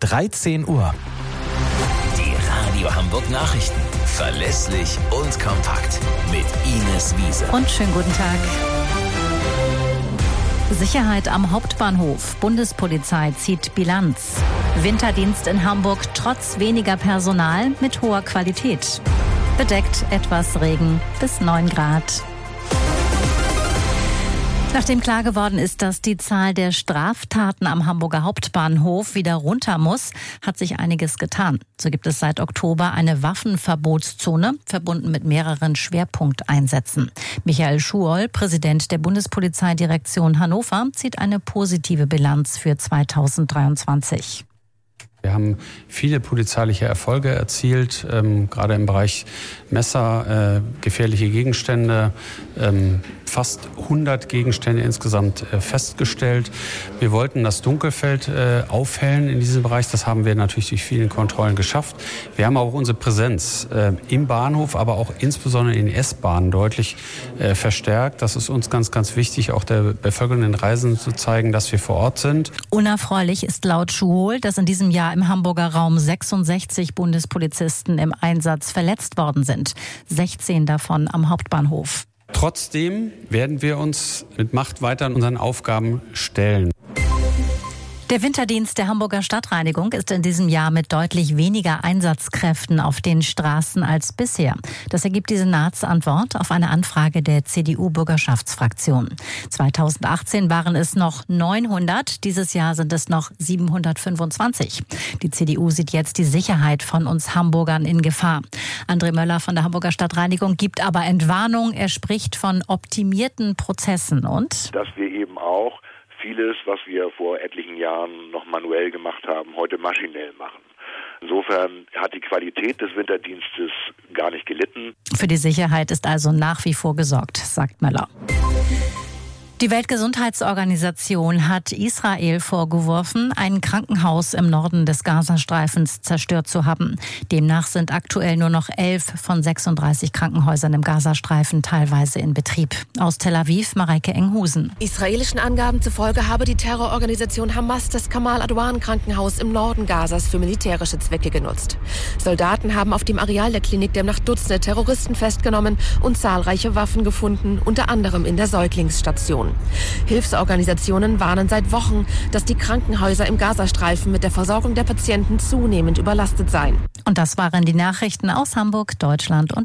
13 Uhr. Die Radio Hamburg Nachrichten. Verlässlich und kompakt. Mit Ines Wiese. Und schönen guten Tag. Sicherheit am Hauptbahnhof. Bundespolizei zieht Bilanz. Winterdienst in Hamburg trotz weniger Personal mit hoher Qualität. Bedeckt etwas Regen bis 9 Grad. Nachdem klar geworden ist, dass die Zahl der Straftaten am Hamburger Hauptbahnhof wieder runter muss, hat sich einiges getan. So gibt es seit Oktober eine Waffenverbotszone, verbunden mit mehreren Schwerpunkteinsätzen. Michael Schuol, Präsident der Bundespolizeidirektion Hannover, zieht eine positive Bilanz für 2023. Wir haben viele polizeiliche Erfolge erzielt, gerade im Bereich Messer, gefährliche Gegenstände, fast 100 Gegenstände insgesamt festgestellt. Wir wollten das Dunkelfeld aufhellen in diesem Bereich. Das haben wir natürlich durch viele Kontrollen geschafft. Wir haben auch unsere Präsenz im Bahnhof, aber auch insbesondere in den S-Bahnen deutlich verstärkt. Das ist uns ganz, ganz wichtig, auch der Bevölkerung, den Reisenden zu zeigen, dass wir vor Ort sind. Unerfreulich ist laut Schuol, dass in diesem Jahr im Hamburger Raum 66 Bundespolizisten im Einsatz verletzt worden sind. 16 davon am Hauptbahnhof. Trotzdem werden wir uns mit Macht weiter unseren Aufgaben stellen. Der Winterdienst der Hamburger Stadtreinigung ist in diesem Jahr mit deutlich weniger Einsatzkräften auf den Straßen als bisher. Das ergibt die Senatsantwort auf eine Anfrage der CDU-Bürgerschaftsfraktion. 2018 waren es noch 900, dieses Jahr sind es noch 725. Die CDU sieht jetzt die Sicherheit von uns Hamburgern in Gefahr. André Möller von der Hamburger Stadtreinigung gibt aber Entwarnung. Er spricht von optimierten Prozessen und dass wir eben auch vieles, was wir vor etlichen Jahren noch manuell gemacht haben, heute maschinell machen. Insofern hat die Qualität des Winterdienstes gar nicht gelitten. Für die Sicherheit ist also nach wie vor gesorgt, sagt Möller. Die Weltgesundheitsorganisation hat Israel vorgeworfen, ein Krankenhaus im Norden des Gazastreifens zerstört zu haben. Demnach sind aktuell nur noch 11 von 36 Krankenhäusern im Gazastreifen teilweise in Betrieb. Aus Tel Aviv, Mareike Enghusen. Israelischen Angaben zufolge habe die Terrororganisation Hamas das Kamal Adwan Krankenhaus im Norden Gazas für militärische Zwecke genutzt. Soldaten haben auf dem Areal der Klinik demnach Dutzende Terroristen festgenommen und zahlreiche Waffen gefunden, unter anderem in der Säuglingsstation. Hilfsorganisationen warnen seit Wochen, dass die Krankenhäuser im Gazastreifen mit der Versorgung der Patienten zunehmend überlastet seien. Und das waren die Nachrichten aus Hamburg, Deutschland und